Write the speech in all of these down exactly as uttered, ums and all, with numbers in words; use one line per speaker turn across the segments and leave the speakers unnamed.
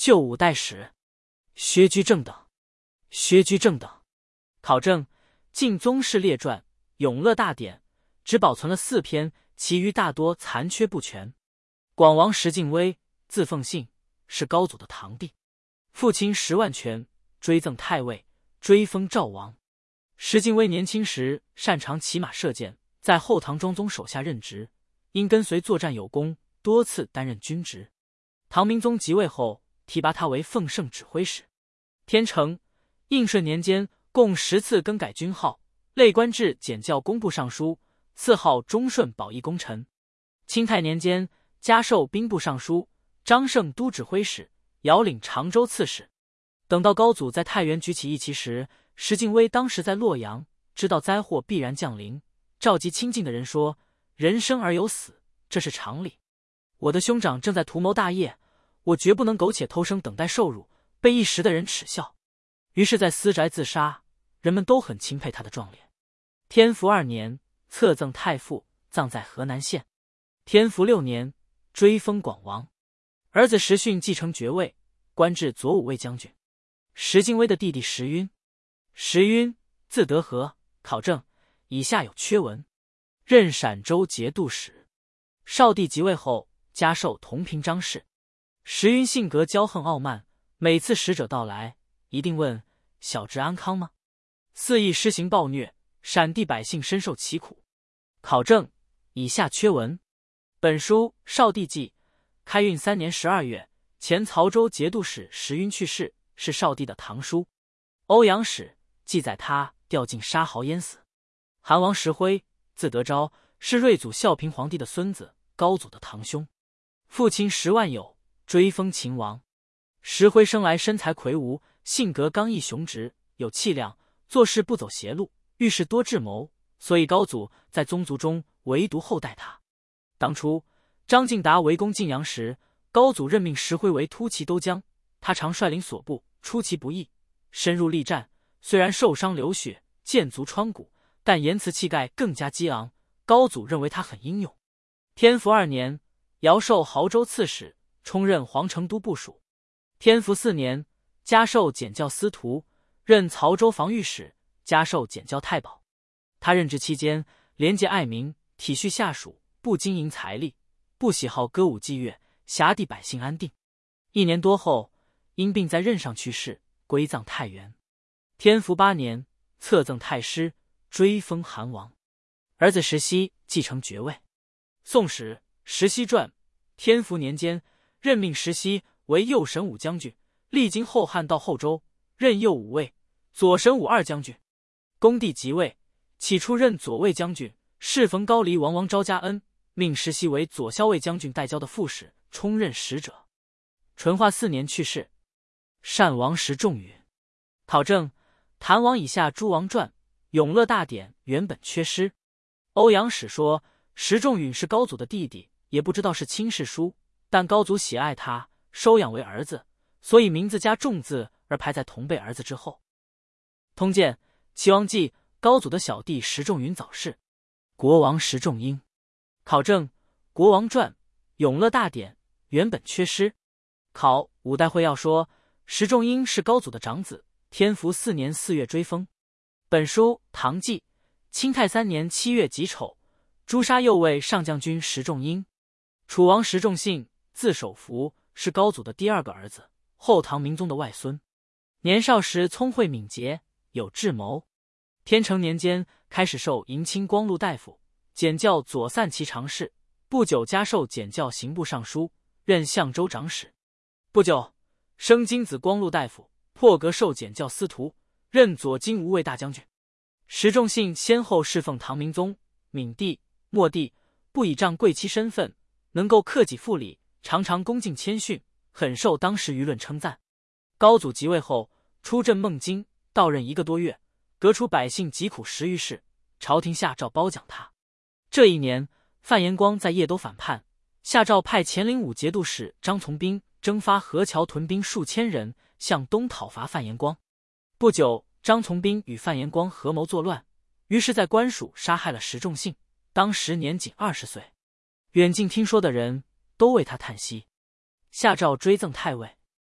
旧五代史。薛居正等。薛居正等。考证：晋宗室列传、永乐大典只保存了四篇，其余大多残缺不全。广王石敬微，字奉信，是高祖的堂弟，父亲石万全追赠太尉，追封赵王。石敬微年轻时擅长骑马射箭，在后唐庄宗手下任职，因跟随作战有功，多次担任军职。唐明宗即位后，提拔他为奉圣指挥使。天成、应顺年间共十次更改军号，累官至检校工部尚书，赐号忠顺宝义功臣。清泰年间加授兵部尚书，张胜都指挥使，遥领常州刺史。等到高祖在太原举起义旗时，石敬微当时在洛阳，知道灾祸必然降临，召集亲近的人说：人生而有死，这是常理。我的兄长正在图谋大业，我绝不能苟且偷生，等待受辱，被一时的人耻笑。于是在私宅自杀，人们都很钦佩他的壮烈。天福二年，册赠太傅，葬在河南县。天福六年，追封广王。儿子石训继承爵位，官至左武卫将军。石敬微的弟弟石晕。石晕，字德和。考证：以下有缺文。任陕州节度使。少帝即位后，加授同平章事。石晕性格骄横傲慢，每次使者到来，一定问小侄安康吗？肆意施行暴虐，陕地百姓深受其苦。考证：以下缺文。本书《少帝纪》，开运三年十二月，前曹州节度使石晕去世，是少帝的堂叔。欧阳史记载他掉进沙壕淹死。韩王石辉，字德昭，是睿祖孝平皇帝的孙子，高祖的堂兄。父亲石万有，追封秦王。石辉生来身材魁梧，性格刚毅雄直，有气量，做事不走邪路，遇事多智谋，所以高祖在宗族中唯独厚待他。当初张敬达围攻晋阳时，高祖任命石辉为突骑都将，他常率领所部出其不意，深入力战，虽然受伤流血，剑足穿骨，但言辞气概更加激昂，高祖认为他很英勇。天福二年，遥授亳州刺史，充任皇城都部署。天福四年，加授检校司徒，任曹州防御使，加授检校太保。他任职期间，廉洁爱民，体恤下属，不经营财力，不喜好歌舞伎乐，辖地百姓安定。一年多后，因病在任上去世，归葬太原。天福八年，册赠太师，追封韩王。儿子石熙继承爵位。宋史石熙传，天福年间，任命石熙为右神武将军，历经后汉到后周，任右武卫、左神武二将军。恭帝即位，起初任左卫将军，适逢高丽王王昭加恩，命石熙为左骁卫将军带交的副使，充任使者。淳化四年去世。单王石仲允。考证：谭王以下诸王传、永乐大典原本缺失。欧阳史说石仲允是高祖的弟弟，也不知道是亲世叔，但高祖喜爱他，收养为儿子，所以名字加仲字而排在同辈儿子之后。通鉴齐王纪，高祖的小弟石仲允早逝。国王石仲英。考证：国王传、永乐大典原本缺失。考五代会要说石仲英是高祖的长子，天福四年四月追封。本书唐纪，清泰三年七月己丑，诛杀右卫上将军石仲英。楚王石仲信，字守福，是高祖的第二个儿子，后唐明宗的外孙。年少时聪慧敏捷，有智谋。天成年间开始授迎亲光禄大夫，检校左散骑常侍，不久加授检校刑部尚书，任相州长史。不久升金子光禄大夫，破格授检校司徒，任左金吾卫大将军。石仲信先后侍奉唐明宗、闵帝、末帝，不倚仗贵戚身份，能够克己复礼，常常恭敬谦逊，很受当时舆论称赞。高祖即位后，出镇孟津，到任一个多月，革除百姓疾苦十余事，朝廷下诏褒奖他。这一年，范延光在邺都反叛，下诏派前灵武节度使张从兵征发河桥屯兵数千人，向东讨伐范延光。不久，张从兵与范延光合谋作乱，于是在官署杀害了石仲信，当时年仅二十岁。远近听说的人都为他叹息，下诏追赠太尉。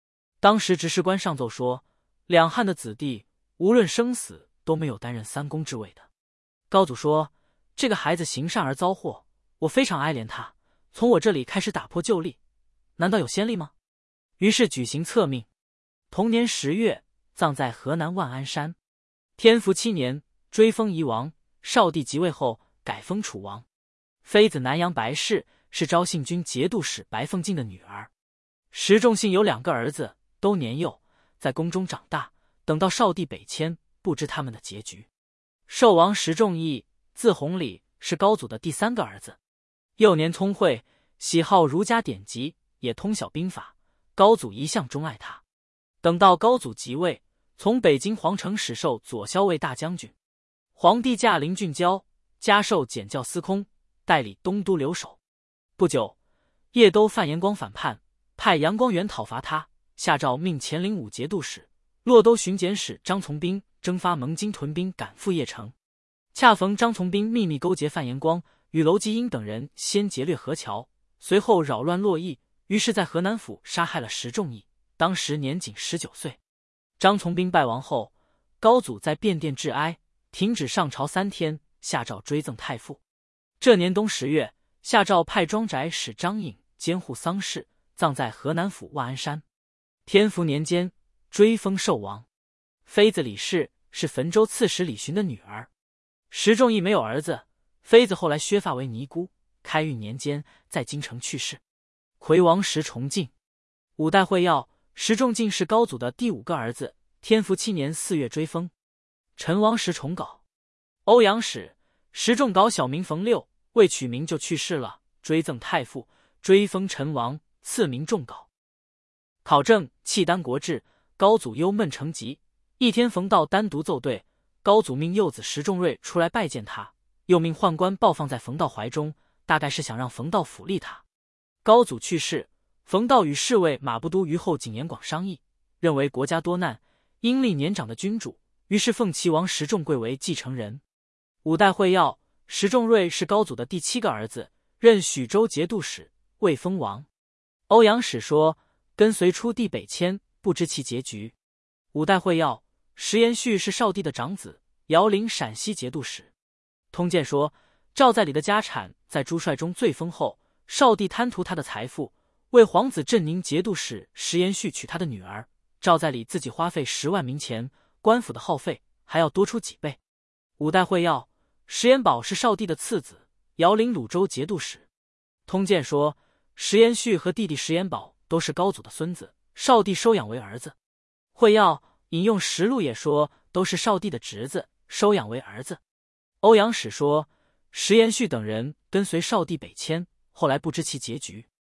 当时执事官上奏说，两汉的子弟无论生死都没有担任三公之位的。高祖说，这个孩子行善而遭祸，我非常哀怜他，从我这里开始打破旧例，难道有先例吗？于是举行册命。同年十月，葬在河南万安山。天福七年，追封夷王，少帝即位后改封楚王。妃子南阳白氏是昭信军节度使白凤进的女儿。石仲信有两个儿子，都年幼，在宫中长大，等到少帝北迁，不知他们的结局。寿王石仲义，字弘礼，是高祖的第三个儿子。幼年聪慧，喜好儒家典籍，也通晓兵法，高祖一向钟爱他。等到高祖即位，从北京皇城使授左骁卫大将军。皇帝驾临郡郊，加授检校司空，代理东都留守。不久，叶都范延光反叛，派杨光远讨伐他，下诏命乾陵武节度使、洛都巡检使张从兵征发蒙金屯兵赶赴邺城。恰逢张从兵秘密勾结范延光与娄继英等人先劫掠河桥，随后扰乱洛邑，于是在河南府杀害了石仲义，当时年仅十九岁。张从兵败亡后，高祖在便殿致哀，停止上朝三天，下诏追赠太傅。这年冬十月，下诏派庄宅使张颖监护丧事，葬在河南府万安山。天福年间，追封寿王。妃子李氏是汾州刺史李寻的女儿。石仲义没有儿子，妃子后来削发为尼姑。开运年间，在京城去世。魁王石崇敬。五代会要，石仲敬是高祖的第五个儿子。天福七年四月追封。陈王石崇杲。欧阳使石仲杲小名冯六，未取名就去世了，追赠太傅，追封陈王，赐名仲杲。考证契丹国志，高祖忧闷成疾，一天冯道单独奏对，高祖命幼子石仲瑞出来拜见他，又命宦官抱放在冯道怀中，大概是想让冯道抚励他。高祖去世，冯道与侍卫马步都虞候景延广商议，认为国家多难，应立年长的君主，于是奉齐王石仲贵为继承人。五代会要，石仲瑞是高祖的第七个儿子，任许州节度使，未封王。欧阳史说，跟随出帝北迁，不知其结局。五代会要，石延续是少帝的长子，遥领陕西节度使。通鉴说，赵在礼的家产在朱帅中最丰厚，少帝贪图他的财富，为皇子镇宁节度使石延续娶他的女儿，赵在礼自己花费十万冥钱，官府的耗费还要多出几倍。五代会要，石延保是少帝的次子，遥领鲁州节度使。通鉴说，石延续和弟弟石延保都是高祖的孙子，少帝收养为儿子。会要引用实录也说，都是少帝的侄子，收养为儿子。欧阳史说，石延续等人跟随少帝北迁，后来不知其结局。